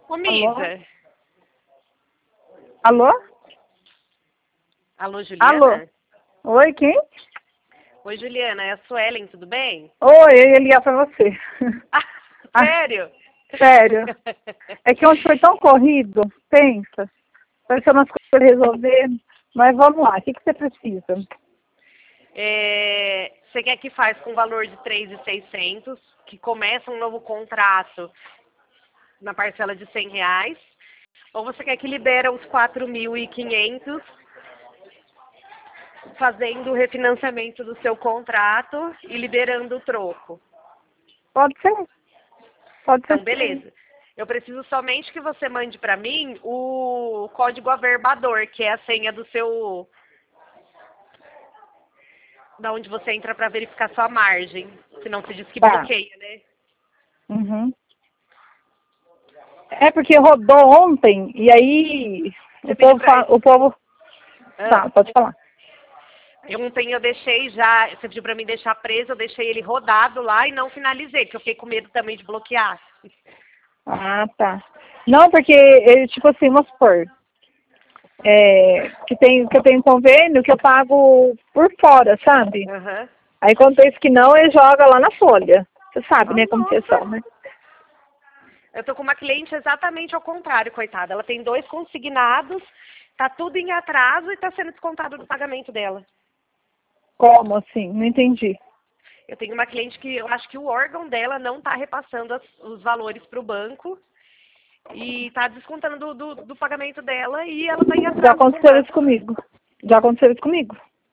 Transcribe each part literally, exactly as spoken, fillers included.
Ô, Alô? Misa. Alô? Alô, Juliana? Alô? Oi, quem? Oi, Juliana, é a Suelen, tudo bem? Oi, eu ia ligar pra você. Ah, sério? Sério. É que ontem foi tão corrido, pensa. Pareceu umas coisas pra resolver. Mas vamos lá, o que, que você precisa? É, você quer que faz com valor de três mil e seiscentos, que começa um novo contrato na parcela de cem reais, ou você quer que libera os quatro mil e quinhentos fazendo o refinanciamento do seu contrato e liberando o troco? Pode ser. Pode ser Então, sim. beleza. Eu preciso somente que você mande para mim o código averbador, que é a senha do seu... da onde você entra para verificar sua margem. Senão você diz que Tá. bloqueia, né? Uhum. É porque rodou ontem e aí Você o pediu povo, pra... fa- o povo... Tá, Ah, pode falar. ontem eu deixei já... Você pediu para mim deixar preso, eu deixei ele rodado lá e não finalizei, porque eu fiquei com medo também de bloquear. Ah, tá. Não, porque, ele, tipo assim, vamos supor, é, que, tem, que eu tenho convênio que eu pago por fora, sabe? Aham. Aí quando tem isso que não, ele joga lá na folha. Você sabe, Oh, né, como que é só, nossa! né? Eu tô com uma cliente exatamente ao contrário, coitada. Ela tem dois consignados, tá tudo em atraso e tá sendo descontado do pagamento dela. Como assim? Não entendi. Eu tenho uma cliente que eu acho que o órgão dela não está repassando as- os valores para o banco e está descontando do, do, do pagamento dela e ela está em Já atraso com o aconteceu isso banco. comigo. Já aconteceu isso comigo.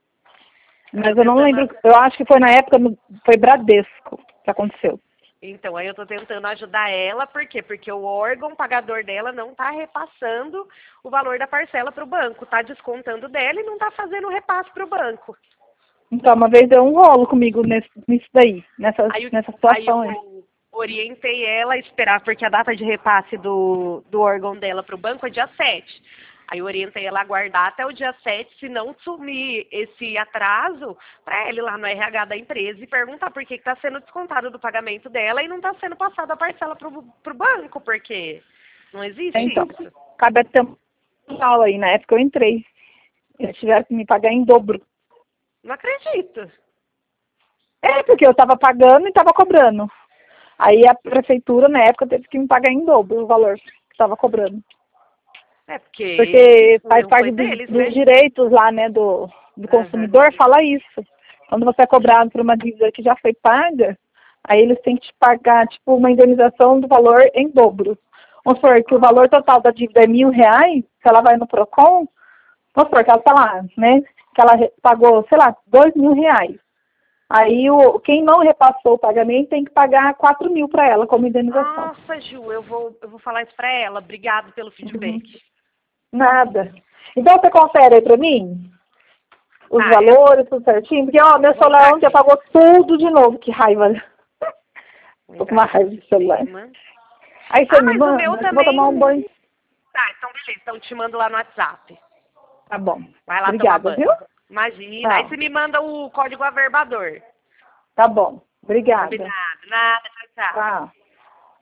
Eu tô Mas eu não tentando, lembro, eu acho que foi na época, no- foi Bradesco que aconteceu. então, aí eu estou tentando ajudar ela, por quê? Porque o órgão pagador dela não está repassando o valor da parcela para o banco, está descontando dela e não está fazendo o repasse para o banco. Então, uma vez deu um rolo comigo nesse, nisso daí, nessa, Aí, nessa aí situação aí. eu orientei ela a esperar, porque a data de repasse do, do órgão dela para o banco é dia sete. Aí eu orientei ela a aguardar até o dia sete, se não sumir esse atraso, para ela ir lá no R H da empresa e perguntar por que está sendo descontado do pagamento dela e não está sendo passada a parcela para o banco, porque não existe Então, isso. cabe até um aula aí, na época eu entrei. Eles tiveram que me pagar em dobro. Não acredito. É, porque eu estava pagando e estava cobrando. Aí a prefeitura, na época, teve que me pagar em dobro o valor que estava cobrando. É porque Porque o faz erro foi parte dos, deles, dos né? direitos lá, né, do, do Aham. consumidor, fala isso. Quando você é cobrado por uma dívida que já foi paga, aí eles têm que te pagar, tipo, uma indenização do valor em dobro. Vamos supor que o valor total da dívida é mil reais, se ela vai no PROCON, vamos supor que ela tá lá, né, que ela re- pagou, sei lá, dois mil reais. Aí o, quem não repassou o pagamento tem que pagar quatro mil para ela como indenização. Nossa, Ju, eu vou, eu vou falar isso pra ela. Obrigado pelo Uhum. feedback. Nada. Então você confere aí para mim os Tá, eu valores, tudo certinho? Porque, ó, meu vou entrar celular ontem aqui. apagou tudo de novo. Que raiva. Vou Tô com entrar uma aqui no raiva de celular. sistema. Aí você Ah, me mas o meu manda, que eu vou tomar um também. banho. Tá, então beleza. Então te mando lá no WhatsApp. Tá bom. Vai lá tomar Obrigada, viu? banho. Imagina. Aí Tchau. você me manda o código averbador. Tá bom. Obrigada. Combinado. Nada. Tchau, tchau. Tchau.